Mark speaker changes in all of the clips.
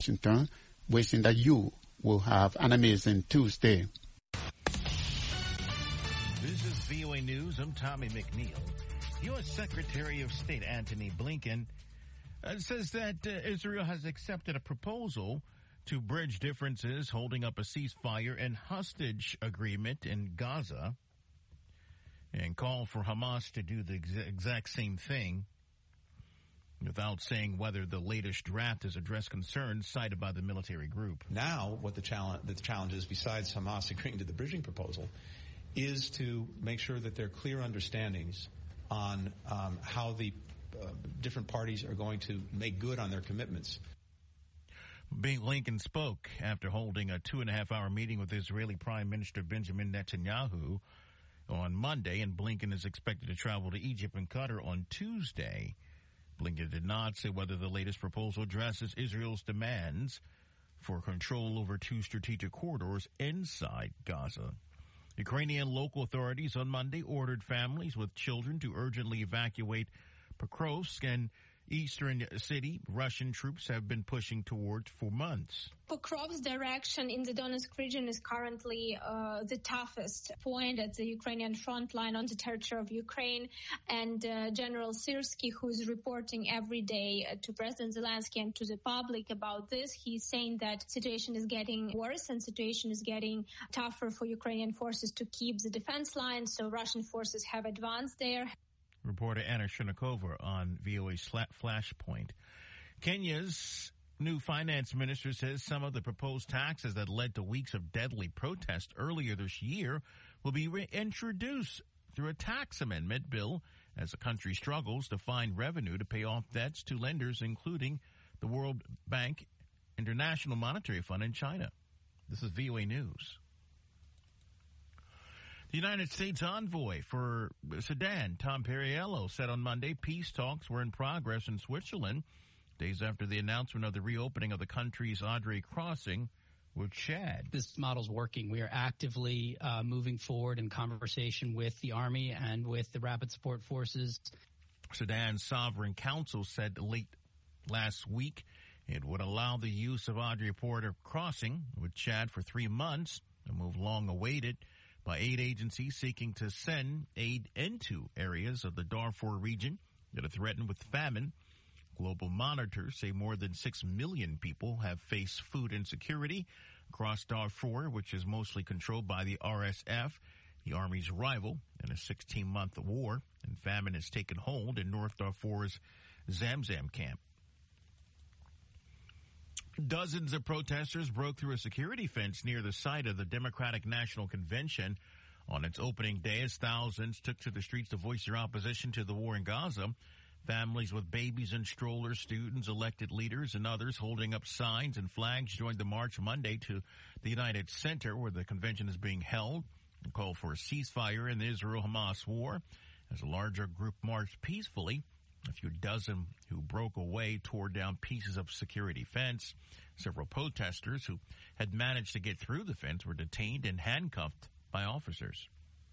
Speaker 1: Washington, wishing that you will have an amazing Tuesday.
Speaker 2: This is VOA News. I'm Tommy McNeil. U.S. Secretary of State Antony Blinken says that Israel has accepted a proposal to bridge differences, holding up a ceasefire and hostage agreement in Gaza, and called for Hamas to do the exact same thing, without saying whether the latest draft has addressed concerns cited by the military group.
Speaker 3: Now, what the challenge is, besides Hamas agreeing to the bridging proposal, is to make sure that there are clear understandings on how the different parties are going to make good on their commitments.
Speaker 2: Blinken spoke after holding a 2.5-hour meeting with Israeli Prime Minister Benjamin Netanyahu on Monday, and Blinken is expected to travel to Egypt and Qatar on Tuesday. Blinken did not say whether the latest proposal addresses Israel's demands for control over 2 strategic corridors inside Gaza. Ukrainian local authorities on Monday ordered families with children to urgently evacuate Pokrovsk, an eastern city Russian troops have been pushing toward for months.
Speaker 4: Pokrovsk's direction in the Donetsk region is currently the toughest point at the Ukrainian front line on the territory of Ukraine. And General Syrskyi, who is reporting every day to President Zelensky and to the public about this, he's saying that situation is getting worse and situation is getting tougher for Ukrainian forces to keep the defense line. So Russian forces have advanced there.
Speaker 2: Reporter Anna Shirnikova on VOA's Flashpoint. Kenya's new finance minister says some of the proposed taxes that led to weeks of deadly protest earlier this year will be reintroduced through a tax amendment bill as the country struggles to find revenue to pay off debts to lenders, including the World Bank, International Monetary Fund, and China. This is VOA News. The United States envoy for Sudan, Tom Perriello, said on Monday peace talks were in progress in Switzerland, days after the announcement of the reopening of the country's Adre crossing with Chad.
Speaker 5: This model's working. We are actively moving forward in conversation with the Army and with the Rapid Support Forces.
Speaker 2: Sudan's Sovereign Council said late last week it would allow the use of Adre Border crossing with Chad for 3 months, a move long awaited by aid agencies seeking to send aid into areas of the Darfur region that are threatened with famine. Global monitors say more than 6 million people have faced food insecurity across Darfur, which is mostly controlled by the RSF, the Army's rival, in a 16-month war, and famine has taken hold in North Darfur's Zamzam camp. Dozens of protesters broke through a security fence near the site of the Democratic National Convention on its opening day as thousands took to the streets to voice their opposition to the war in Gaza. Families with babies and strollers, students, elected leaders, and others holding up signs and flags joined the march Monday to the United Center where the convention is being held and called for a ceasefire in the Israel-Hamas war. As a larger group marched peacefully, a few dozen who broke away tore down pieces of security fence. Several protesters who had managed to get through the fence were detained and handcuffed by officers.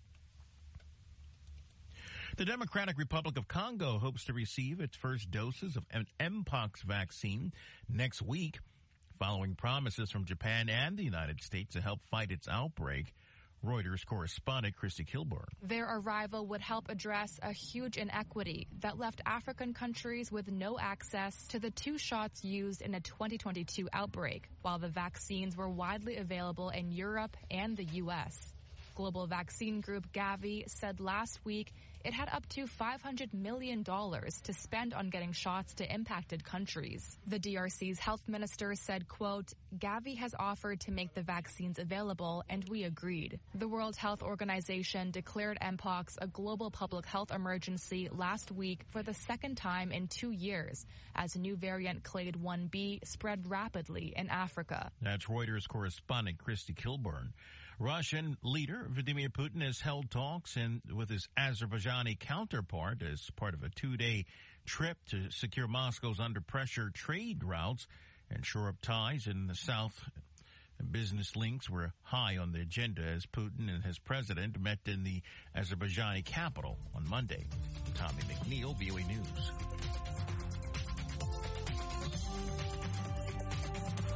Speaker 2: The Democratic Republic of Congo hopes to receive its first doses of an Mpox vaccine next week, following promises from Japan and the United States to help fight its outbreak. Reuters correspondent Christy Kilburn.
Speaker 6: Their arrival would help address a huge inequity that left African countries with no access to the 2 shots used in a 2022 outbreak, while the vaccines were widely available in Europe and the U.S. Global vaccine group Gavi said last week it had up to $500 million to spend on getting shots to impacted countries. The DRC's health minister said, quote, Gavi has offered to make the vaccines available, and we agreed. The World Health Organization declared Mpox a global public health emergency last week for the second time in 2 years, as a new variant Clade 1b spread rapidly in Africa.
Speaker 2: That's Reuters correspondent Christy Kilburn. Russian leader Vladimir Putin has held talks with his Azerbaijani counterpart as part of a 2-day trip to secure Moscow's under-pressure trade routes and shore up ties in the south. Business links were high on the agenda as Putin and his president met in the Azerbaijani capital on Monday. Tommy McNeil, VOA News.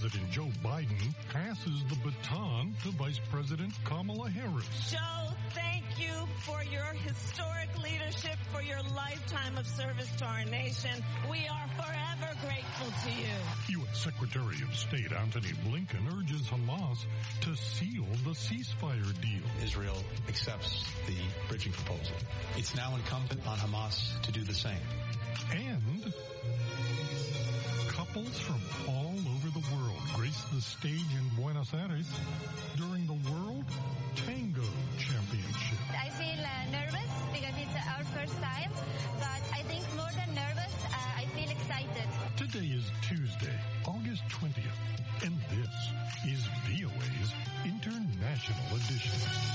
Speaker 7: President Joe Biden passes the baton to Vice President Kamala Harris.
Speaker 8: Joe, thank you for your historic leadership, for your lifetime of service to our nation. We are forever grateful to you.
Speaker 7: U.S. Secretary of State Antony Blinken urges Hamas to seal the ceasefire deal.
Speaker 3: Israel accepts the bridging proposal. It's now incumbent on Hamas to do the same.
Speaker 7: And couples from all over the world grace the stage in Buenos Aires during the World Tango Championship.
Speaker 9: I feel nervous because it's our first time, but I think more than nervous, I feel excited.
Speaker 7: Today is Tuesday, August 20th, and this is VOA's International Edition.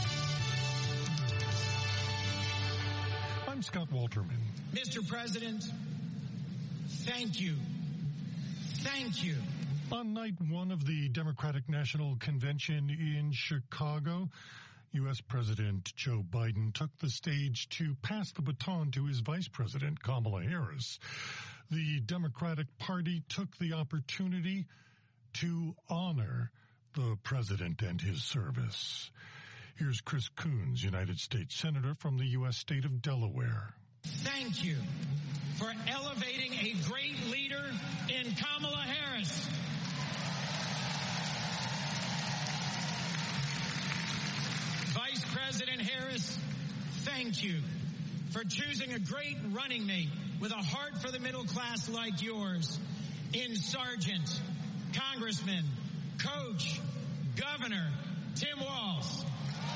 Speaker 7: I'm Scott Walterman.
Speaker 10: Mr. President, thank you. Thank you.
Speaker 7: On night one of the Democratic National Convention in Chicago, U.S. President Joe Biden took the stage to pass the baton to his Vice President, Kamala Harris. The Democratic Party took the opportunity to honor the president and his service. Here's Chris Coons, United States Senator from the U.S. state of Delaware.
Speaker 10: Thank you for elevating a great leader in Kamala Harris. Vice President Harris, thank you for choosing a great running mate with a heart for the middle class like yours in Sergeant, Congressman, Coach, Governor Tim Walz.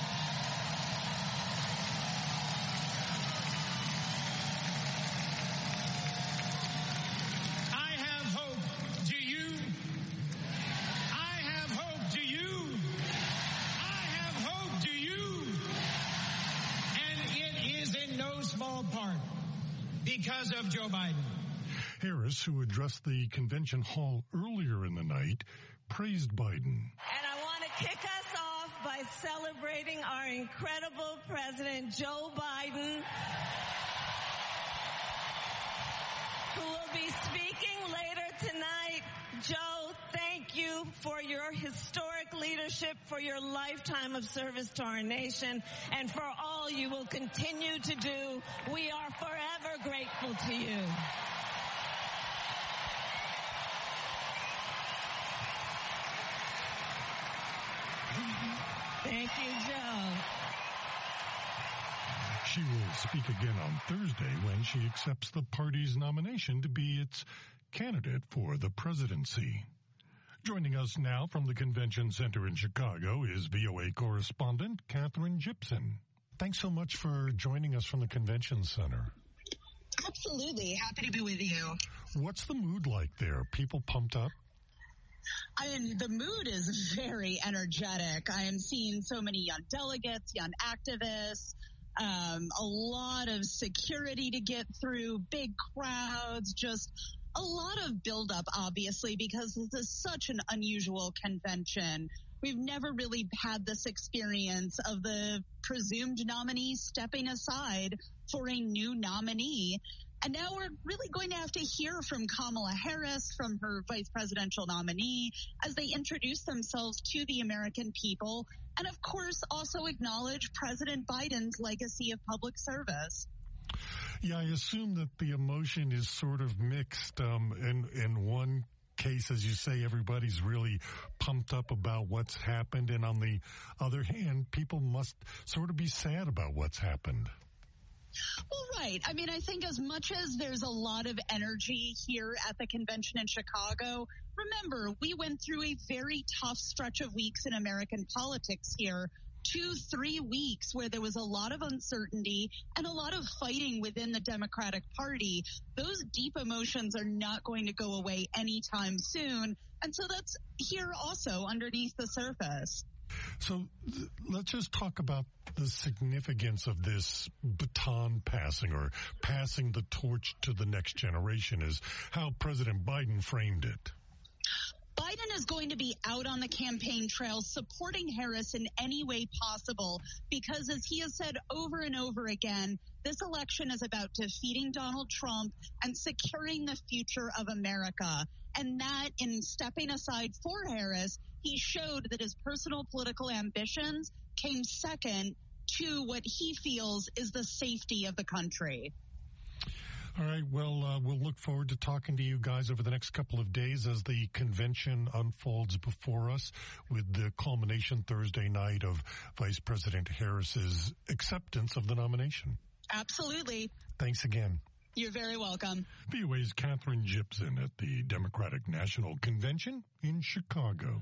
Speaker 10: Because of Joe Biden.
Speaker 7: Harris, who addressed the convention hall earlier in the night, praised Biden.
Speaker 8: And I want to kick us off by celebrating our incredible President Joe Biden, who will be speaking later tonight. Joe, thank you for your historic leadership, for your lifetime of service to our nation, and for all you will continue to do. We are forever grateful to you. Thank you, Joe.
Speaker 7: She will speak again on Thursday when she accepts the party's nomination to be its candidate for the presidency. Joining us now from the Convention Center in Chicago is VOA correspondent Catherine Gibson. Thanks so much for joining us from the Convention Center.
Speaker 11: Absolutely. Happy to be with you.
Speaker 7: What's the mood like there? People pumped up?
Speaker 11: I mean, the mood is very energetic. I am seeing so many young delegates, young activists, a lot of security to get through, big crowds, just a lot of buildup, obviously, because this is such an unusual convention. We've never really had this experience of the presumed nominee stepping aside for a new nominee. And now we're really going to have to hear from Kamala Harris, from her vice presidential nominee, as they introduce themselves to the American people. And, of course, also acknowledge President Biden's legacy of public service.
Speaker 7: Yeah, I assume that the emotion is sort of mixed. In one case, as you say, everybody's really pumped up about what's happened. And on the other hand, people must sort of be sad about what's happened.
Speaker 11: Well, right. I mean, I think as much as there's a lot of energy here at the convention in Chicago, remember, we went through a very tough stretch of weeks in American politics here. 2-3 weeks where there was a lot of uncertainty and a lot of fighting within the Democratic Party. Those deep emotions are not going to go away anytime soon. And so that's here also underneath the surface.
Speaker 7: So let's just talk about the significance of this baton passing, or passing the torch to the next generation, is how President Biden framed it.
Speaker 11: Biden is going to be out on the campaign trail supporting Harris in any way possible because, as he has said over and over again, this election is about defeating Donald Trump and securing the future of America. And that in stepping aside for Harris, he showed that his personal political ambitions came second to what he feels is the safety of the country.
Speaker 7: All right. Well, we'll look forward to talking to you guys over the next couple of days as the convention unfolds before us, with the culmination Thursday night of Vice President Harris's acceptance of the nomination.
Speaker 11: Absolutely.
Speaker 7: Thanks again.
Speaker 11: You're very welcome.
Speaker 7: VOA's Katherine Gypson at the Democratic National Convention in Chicago.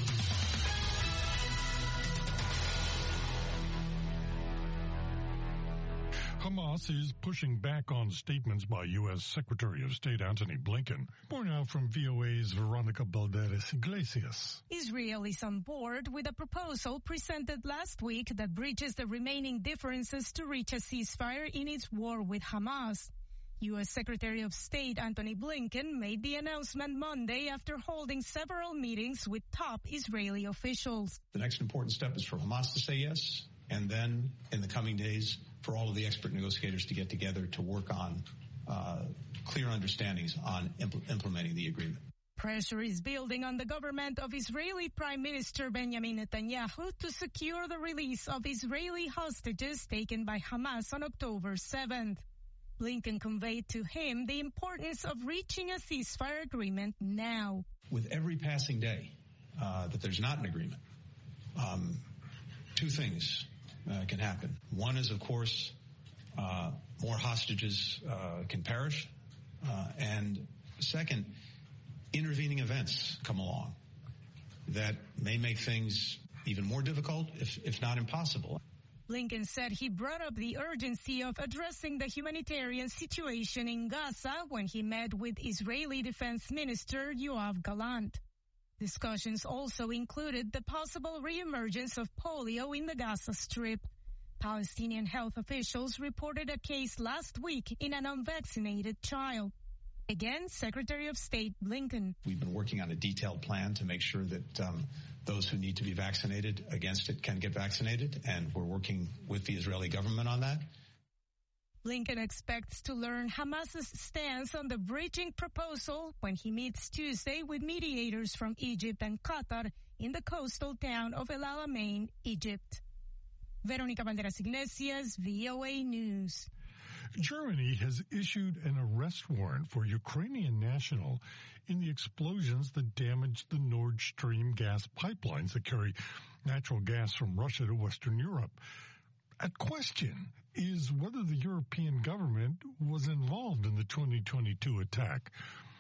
Speaker 7: Hamas is pushing back on statements by U.S. Secretary of State Antony Blinken. More now from VOA's Veronica Balderas Iglesias.
Speaker 12: Israel is on board with a proposal presented last week that bridges the remaining differences to reach a ceasefire in its war with Hamas. U.S. Secretary of State Antony Blinken made the announcement Monday after holding several meetings with top Israeli officials.
Speaker 3: The next important step is for Hamas to say yes, and then in the coming days, for all of the expert negotiators to get together to work on clear understandings on implementing the agreement.
Speaker 12: Pressure is building on the government of Israeli Prime Minister Benjamin Netanyahu to secure the release of Israeli hostages taken by Hamas on October 7th. Blinken conveyed to him the importance of reaching a ceasefire agreement now.
Speaker 3: With every passing day that there's not an agreement, two things can happen. One is, of course, more hostages can perish. And second, intervening events come along that may make things even more difficult, if not impossible.
Speaker 12: Blinken said he brought up the urgency of addressing the humanitarian situation in Gaza when he met with Israeli Defense Minister Yoav Gallant. Discussions also included the possible reemergence of polio in the Gaza Strip. Palestinian health officials reported a case last week in an unvaccinated child. Again, Secretary of State Blinken.
Speaker 3: We've been working on a detailed plan to make sure that those who need to be vaccinated against it can get vaccinated, and we're working with the Israeli government on that.
Speaker 12: Blinken expects to learn Hamas's stance on the bridging proposal when he meets Tuesday with mediators from Egypt and Qatar in the coastal town of El Alamein, Egypt. Veronica Balderas Iglesias, VOA News.
Speaker 7: Germany has issued an arrest warrant for Ukrainian national in the explosions that damaged the Nord Stream gas pipelines that carry natural gas from Russia to Western Europe. At question is whether the European government was involved in the 2022 attack,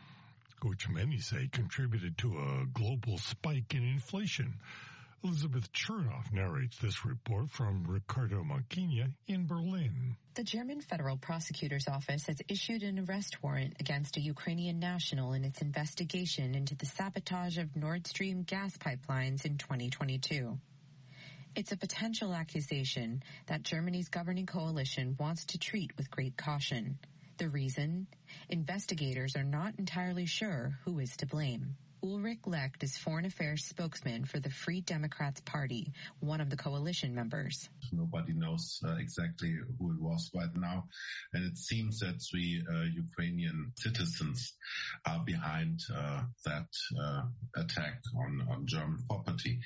Speaker 7: which many say contributed to a global spike in inflation. Elizabeth Chernoff narrates this report from Ricardo Manquina in Berlin.
Speaker 13: The German Federal Prosecutor's Office has issued an arrest warrant against a Ukrainian national in its investigation into the sabotage of Nord Stream gas pipelines in 2022. It's a potential accusation that Germany's governing coalition wants to treat with great caution. The reason? Investigators are not entirely sure who is to blame. Ulrich Lecht is foreign affairs spokesman for the Free Democrats Party, one of the coalition members.
Speaker 14: Nobody knows exactly who it was right now, and it seems that 3 Ukrainian citizens are behind that attack on German property.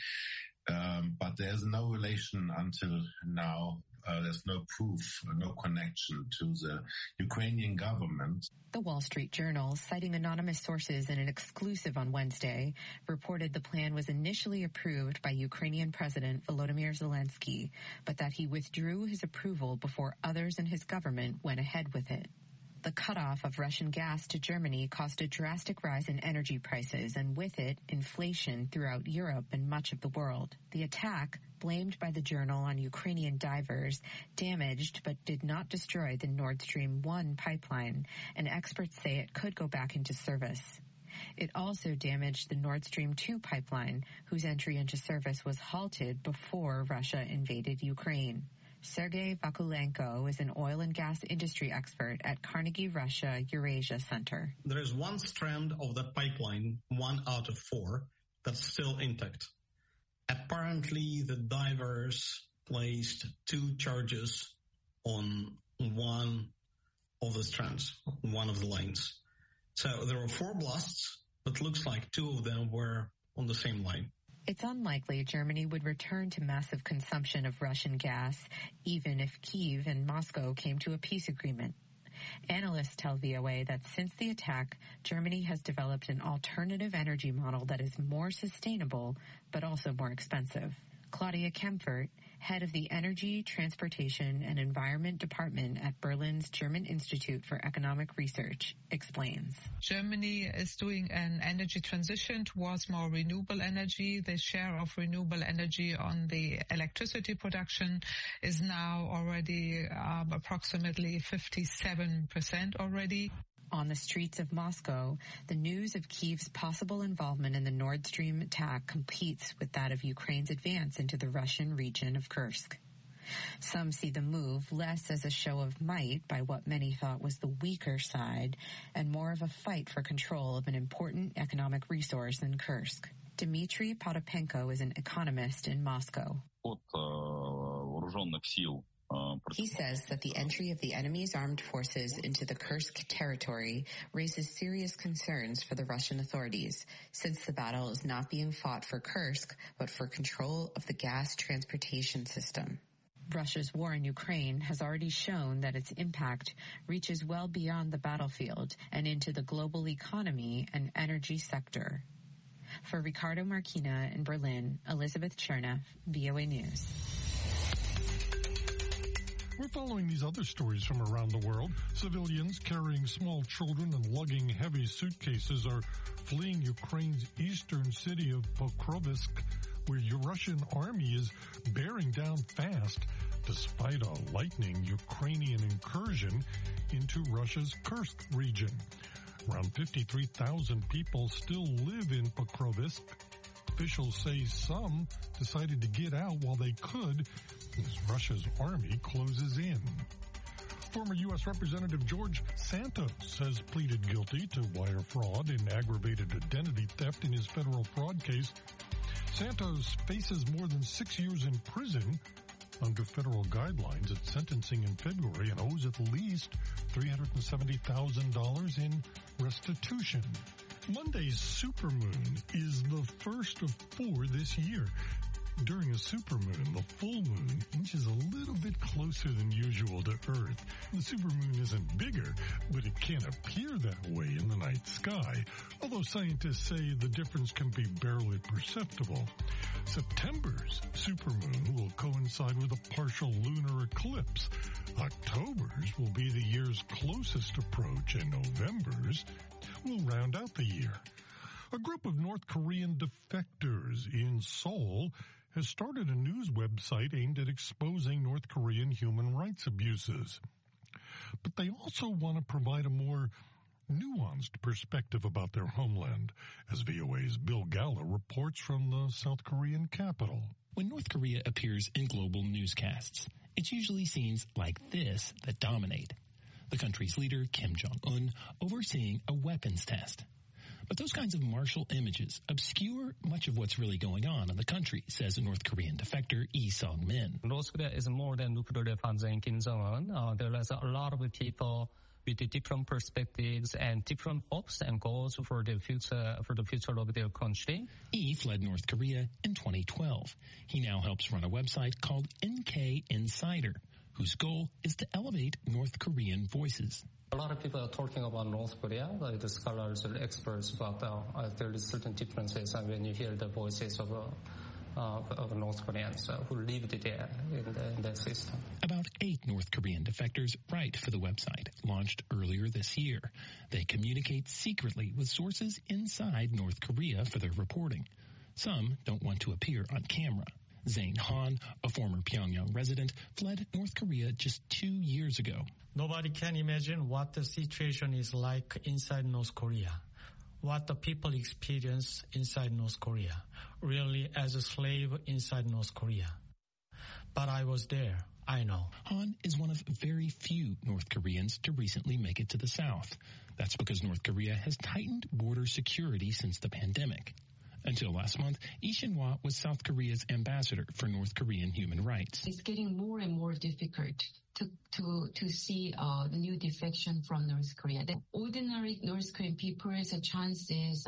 Speaker 14: But there's no relation until now. There's no proof, no connection to the Ukrainian government.
Speaker 13: The Wall Street Journal, citing anonymous sources in an exclusive on Wednesday, reported the plan was initially approved by Ukrainian President Volodymyr Zelensky, but that he withdrew his approval before others in his government went ahead with it. The cutoff of Russian gas to Germany caused a drastic rise in energy prices and with it, inflation throughout Europe and much of the world. The attack, blamed by the Journal on Ukrainian divers, damaged but did not destroy the Nord Stream 1 pipeline, and experts say it could go back into service. It also damaged the Nord Stream 2 pipeline, whose entry into service was halted before Russia invaded Ukraine. Sergei Vakulenko is an oil and gas industry expert at Carnegie Russia Eurasia Center.
Speaker 15: There is one strand of the pipeline, 1 out of 4, that's still intact. Apparently, the divers placed 2 charges on one of the strands, one of the lanes. So there were 4 blasts, but looks like two of them were on the same line.
Speaker 13: It's unlikely Germany would return to massive consumption of Russian gas, even if Kyiv and Moscow came to a peace agreement. Analysts tell VOA that since the attack, Germany has developed an alternative energy model that is more sustainable, but also more expensive. Claudia Kempfert, head of the Energy, Transportation, and Environment Department at Berlin's German Institute for Economic Research, explains.
Speaker 16: Germany is doing an energy transition towards more renewable energy. The share of renewable energy on the electricity production is now already approximately 57% already.
Speaker 13: On the streets of Moscow, the news of Kyiv's possible involvement in the Nord Stream attack competes with that of Ukraine's advance into the Russian region of Kursk. Some see the move less as a show of might by what many thought was the weaker side, and more of a fight for control of an important economic resource in Kursk. Dmitry Potapenko is an economist in Moscow. He says that the entry of the enemy's armed forces into the Kursk territory raises serious concerns for the Russian authorities, since the battle is not being fought for Kursk, but for control of the gas transportation system. Russia's war in Ukraine has already shown that its impact reaches well beyond the battlefield and into the global economy and energy sector. For Ricardo Marquina in Berlin, Elizabeth Chernev, VOA News.
Speaker 7: We're following these other stories from around the world. Civilians carrying small children and lugging heavy suitcases are fleeing Ukraine's eastern city of Pokrovsk, where the Russian army is bearing down fast despite a lightning Ukrainian incursion into Russia's Kursk region. Around 53,000 people still live in Pokrovsk. Officials say some decided to get out while they could as Russia's army closes in. Former U.S. Representative George Santos has pleaded guilty to wire fraud and aggravated identity theft in his federal fraud case. Santos faces more than 6 years in prison under federal guidelines at sentencing in February and owes at least $370,000 in restitution. Monday's supermoon is the first of 4 this year. During a supermoon, the full moon inches a little bit closer than usual to Earth. The supermoon isn't bigger, but it can appear that way in the night sky, although scientists say the difference can be barely perceptible. September's supermoon will coincide with a partial lunar eclipse. October's will be the year's closest approach, and November's will round out the year. A group of North Korean defectors in Seoul has started a news website aimed at exposing North Korean human rights abuses. But they also want to provide a more nuanced perspective about their homeland, as VOA's Bill Galla reports from the South Korean capital.
Speaker 17: When North Korea appears in global newscasts, it's usually scenes like this that dominate. The country's leader, Kim Jong-un, overseeing a weapons test. But those kinds of martial images obscure much of what's really going on in the country, says a North Korean defector, Lee Sung-min.
Speaker 18: North Korea is more than nuclear weapons and Kim Jong-un. There is a lot of people with different perspectives and different hopes and goals for the future of their country.
Speaker 17: Lee fled North Korea in 2012. He now helps run a website called NK Insider, whose goal is to elevate North Korean voices.
Speaker 18: A lot of people are talking about North Korea, like the scholars or experts, but there is certain differences when you hear the voices of North Koreans who lived there in that system.
Speaker 17: About 8 North Korean defectors write for the website, launched earlier this year. They communicate secretly with sources inside North Korea for their reporting. Some don't want to appear on camera. Zain Han, a former Pyongyang resident, fled North Korea just 2 years ago.
Speaker 19: Nobody can imagine what the situation is like inside North Korea, what the people experience inside North Korea, really as a slave inside North Korea. But I was there. I know.
Speaker 17: Han is one of very few North Koreans to recently make it to the South. That's because North Korea has tightened border security since the pandemic. Until last month, Lee Shin-hwa was South Korea's ambassador for North Korean human rights.
Speaker 20: It's getting more and more difficult to see the new defection from North Korea. The ordinary North Korean people's chance is,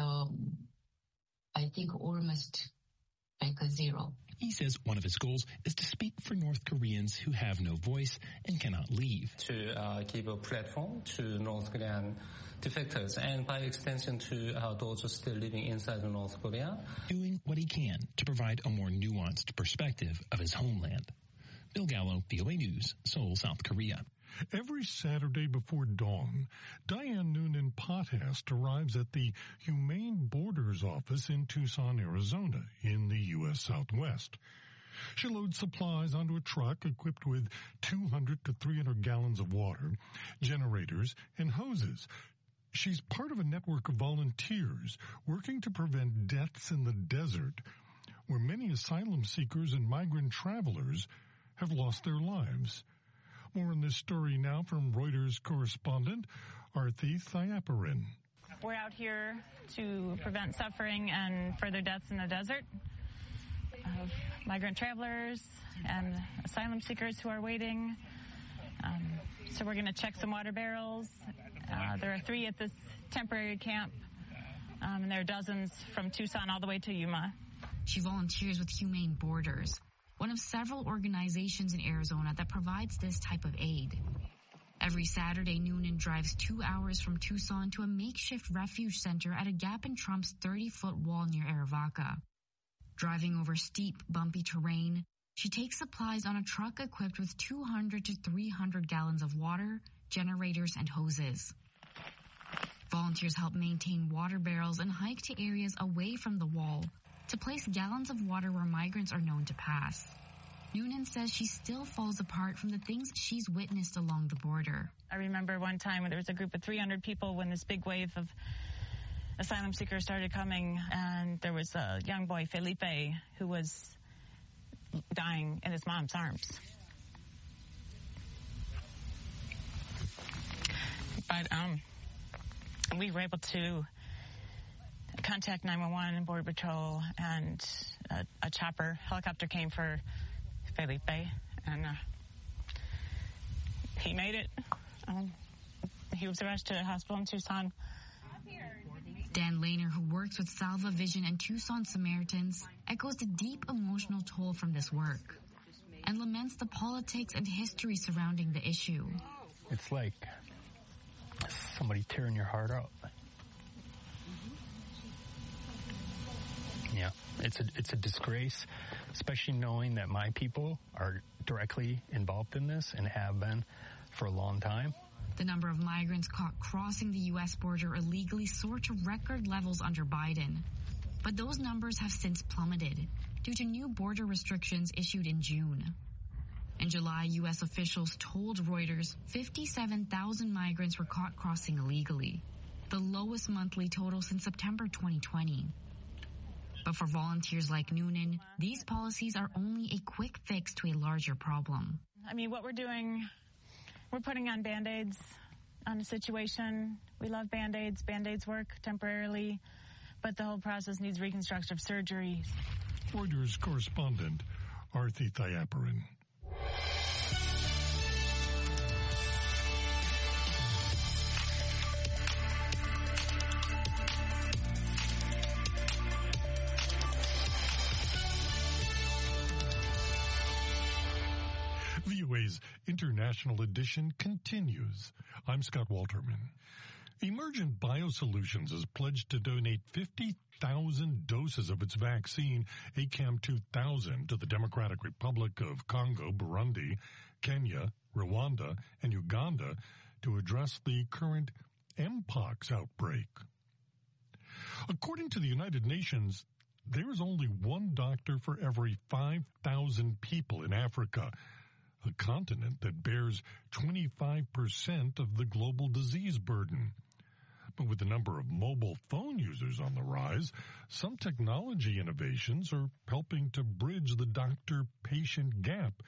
Speaker 20: I think, almost like a zero.
Speaker 17: He says one of his goals is to speak for North Koreans who have no voice and cannot leave.
Speaker 18: To give a platform to North Korean defectors and by extension to those still living inside of North Korea.
Speaker 17: Doing what he can to provide a more nuanced perspective of his homeland. Bill Gallo, VOA News, Seoul, South Korea.
Speaker 7: Every Saturday before dawn, Diane Noonan Pothast arrives at the Humane Borders office in Tucson, Arizona, in the U.S. Southwest. She loads supplies onto a truck equipped with 200 to 300 gallons of water, generators, and hoses. She's part of a network of volunteers working to prevent deaths in the desert, where many asylum seekers and migrant travelers have lost their lives. More on this story now from Reuters correspondent Arthi Thayaparan.
Speaker 21: We're out here to prevent suffering and further deaths in the desert of migrant travelers and asylum seekers who are waiting. So we're going to check some water barrels. There are 3 at this temporary camp, and there are dozens from Tucson all the way to Yuma.
Speaker 22: She volunteers with Humane Borders, one of several organizations in Arizona that provides this type of aid. Every Saturday, Noonan drives 2 hours from Tucson to a makeshift refuge center at a gap in Trump's 30-foot wall near Arivaca. Driving over steep, bumpy terrain, she takes supplies on a truck equipped with 200 to 300 gallons of water, generators, and hoses. Volunteers help maintain water barrels and hike to areas away from the wall to place gallons of water where migrants are known to pass. Noonan says she still falls apart from the things she's witnessed along the border.
Speaker 21: I remember one time when there was a group of 300 people when this big wave of asylum seekers started coming, and there was a young boy, Felipe, who was dying in his mom's arms. But we were able to contact 911 and Border Patrol, and a helicopter came for Felipe, and he made it. He was rushed to a hospital in Tucson.
Speaker 22: Dan Lehner, who works with Salva Vision and Tucson Samaritans, echoes the deep emotional toll from this work and laments the politics and history surrounding the issue.
Speaker 23: It's like somebody tearing your heart out. Yeah, it's a disgrace, especially knowing that my people are directly involved in this and have been for a long time.
Speaker 22: The number of migrants caught crossing the U.S. border illegally soared to record levels under Biden. But those numbers have since plummeted due to new border restrictions issued in June. In July, U.S. officials told Reuters 57,000 migrants were caught crossing illegally, the lowest monthly total since September 2020. But for volunteers like Noonan, these policies are only a quick fix to a larger problem.
Speaker 21: I mean, what we're doing, we're putting on Band-Aids on a situation. We love Band-Aids. Band-Aids work temporarily, but the whole process needs reconstructive surgery.
Speaker 7: Reuters correspondent Arthi Thayaparan. VOA's International Edition continues. I'm Scott Walterman. Emergent Biosolutions has pledged to donate 50,000 doses of its vaccine, ACAM2000, to the Democratic Republic of Congo, Burundi, Kenya, Rwanda, and Uganda to address the current Mpox outbreak. According to the United Nations, there is only one doctor for every 5,000 people in Africa, a continent that bears 25% of the global disease burden. But with the number of mobile phone users on the rise, some technology innovations are helping to bridge the doctor-patient gap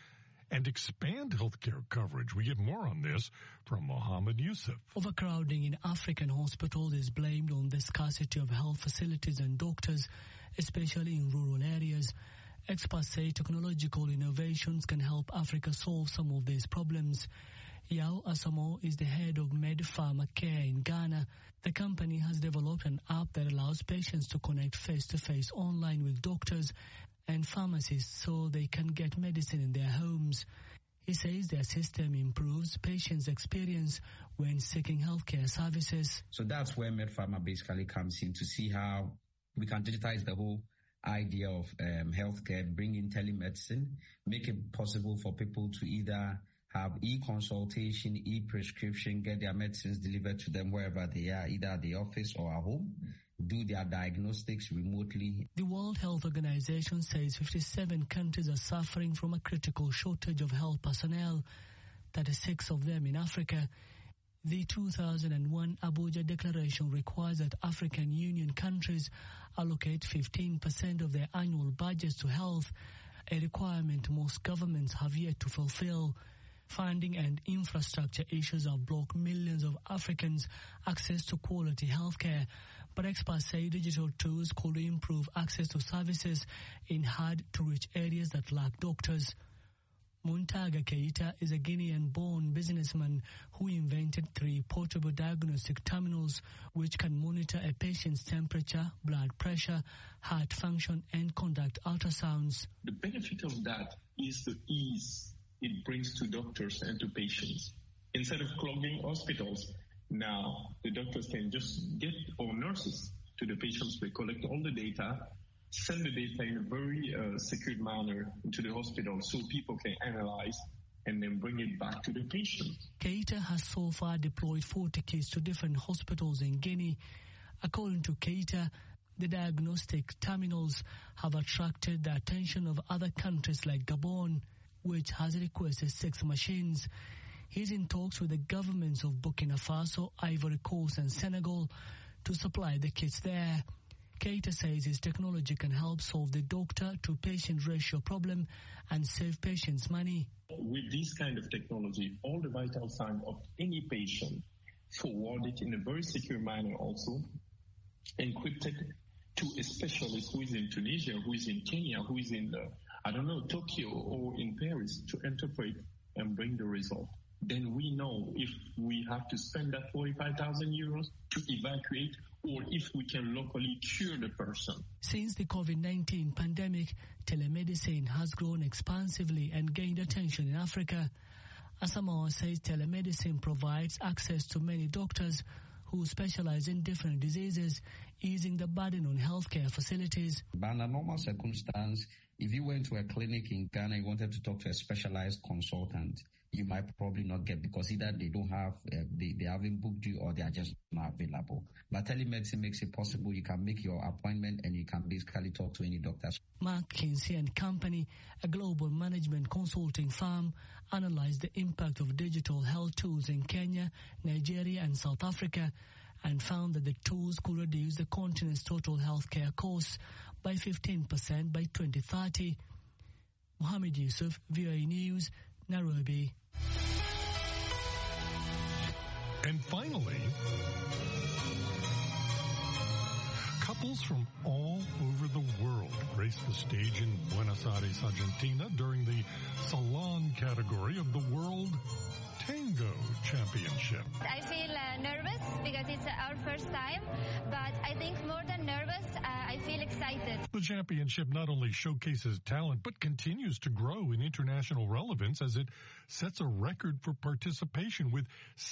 Speaker 7: and expand healthcare coverage. We get more on this from Mohammed Yusuf.
Speaker 1: Overcrowding in African hospitals is blamed on the scarcity of health facilities and doctors, especially in rural areas. Experts say technological innovations can help Africa solve some of these problems. Yao Asamo is the head of MedPharma Care in Ghana. The company has developed an app that allows patients to connect face-to-face online with doctors and pharmacists so they can get medicine in their homes. He says their system improves patients' experience when seeking healthcare services.
Speaker 4: So that's where MedPharma basically comes in to see how we can digitize the whole idea of healthcare, bring in telemedicine, make it possible for people to either have e-consultation, e-prescription, get their medicines delivered to them wherever they are, either at the office or at home, do their diagnostics remotely.
Speaker 1: The World Health Organization says 57 countries are suffering from a critical shortage of health personnel, 36 of them in Africa. The 2001 Abuja Declaration requires that African Union countries allocate 15% of their annual budgets to health, a requirement most governments have yet to fulfill. Funding and infrastructure issues have blocked millions of Africans' access to quality healthcare, but experts say digital tools could improve access to services in hard-to-reach areas that lack doctors. Muntaga Keita is a Guinean-born businessman who invented 3 portable diagnostic terminals which can monitor a patient's temperature, blood pressure, heart function, and conduct ultrasounds.
Speaker 5: The benefit of that is the ease it brings to doctors and to patients. Instead of clogging hospitals, now the doctors can just get, or nurses, to the patients. They collect all the data, send the data in a very secure manner into the hospital so people can analyze and then bring it back to the patient.
Speaker 1: Keita has so far deployed 40 kits to different hospitals in Guinea. According to Keita, the diagnostic terminals have attracted the attention of other countries like Gabon, which has requested 6 machines. He's in talks with the governments of Burkina Faso, Ivory Coast and Senegal to supply the kits there. Keita says his technology can help solve the doctor-to-patient ratio problem and save patients money.
Speaker 5: With this kind of technology, all the vital signs of any patient forwarded in a very secure manner also, encrypted to a specialist who is in Tunisia, who is in Kenya, who is in, Tokyo or in Paris to interpret and bring the result. Then we know if we have to spend that 45,000 euros to evacuate or if we can locally cure the person.
Speaker 1: Since the COVID-19 pandemic, telemedicine has grown expansively and gained attention in Africa. Asamoah says telemedicine provides access to many doctors who specialize in different diseases, easing the burden on healthcare facilities.
Speaker 4: Under normal circumstance, if you went to a clinic in Ghana, you wanted to talk to a specialized consultant, you might probably not get, because either they don't have, they haven't booked you, or they are just not available. But telemedicine makes it possible. You can make your appointment and you can basically talk to any doctor.
Speaker 1: McKinsey & Company, a global management consulting firm, analyzed the impact of digital health tools in Kenya, Nigeria and South Africa, and found that the tools could reduce the continent's total healthcare costs by 15% by 2030. Mohammed Yusuf, VOA News, Nairobi.
Speaker 7: And finally, couples from all over the world graced the stage in Buenos Aires, Argentina during the Salon category of the World Tango Championship.
Speaker 9: I feel nervous because it's our first time, but I think more than nervous, I feel excited.
Speaker 7: The championship not only showcases talent, but continues to grow in international relevance as it sets a record for participation with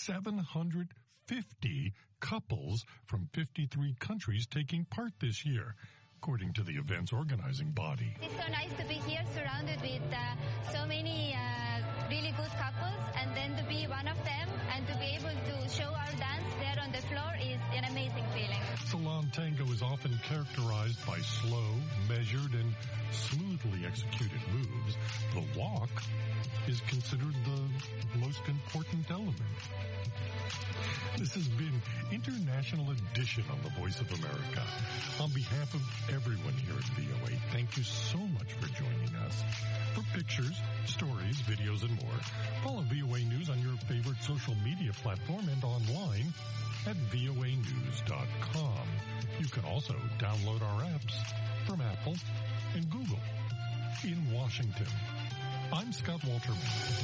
Speaker 7: 750 couples from 53 countries taking part this year, according to the event's organizing body.
Speaker 9: It's so nice to be here surrounded with so many really good couples, and then to be one of them and to be able to show our dance there on the floor is an amazing feeling.
Speaker 7: Salon Tango is often characterized by slow, measured, and smoothly executed moves. The walk is considered the most important element. This has been International Edition on the Voice of America. On behalf of everyone here at VOA, thank you so much for joining us. For pictures, stories, videos, and more, follow VOA News on your favorite social media platform and online at voanews.com. You can also download our apps from Apple and Google. In Washington, I'm Scott Walter.